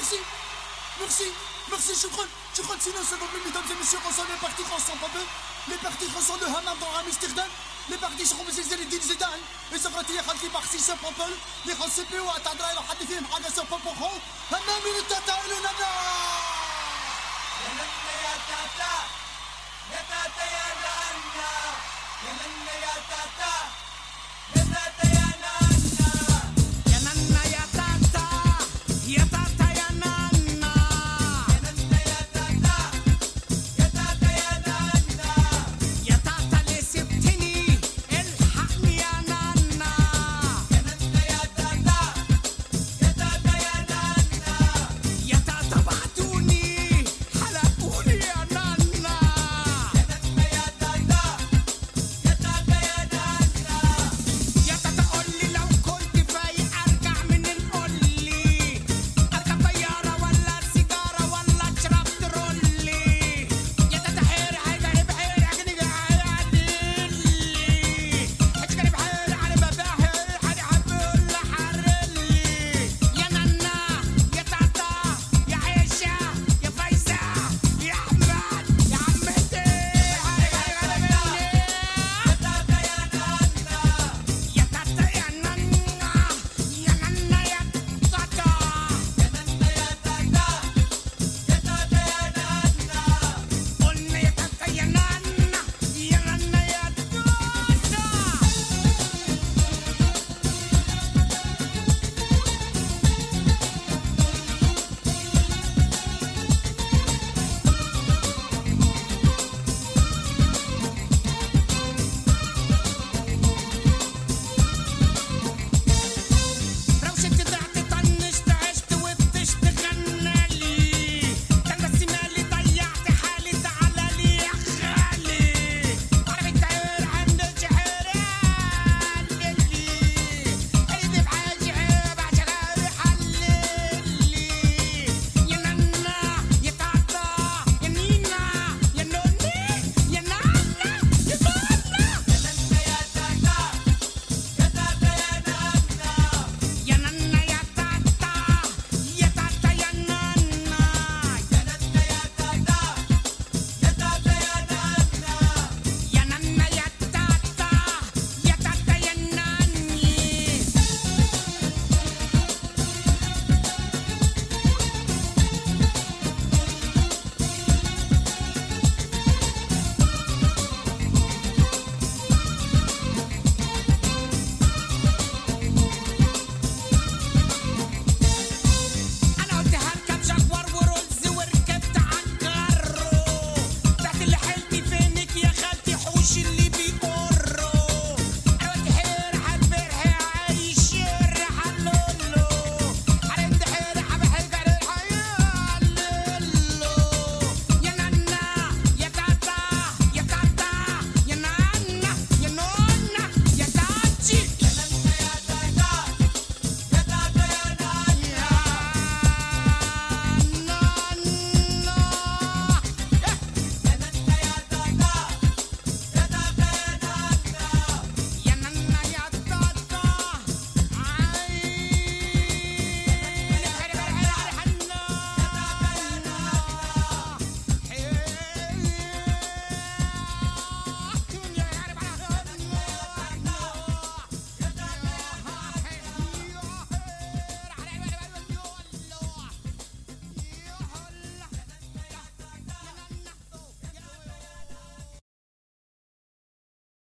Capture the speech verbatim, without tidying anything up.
merci, merci, merci, شكرا شكرا سينا سيدنا mesdames et messieurs qu'on les parties ensemble un peu les parties sont de Hammam dans Amsterdam les parties seront بزلزال الدين زيدان السفرتية خالتي بارسي سو بوبل اللي خاص بيو تعذرا إلى حد فيهم حاجة سو بوبل هو همام من التتاولون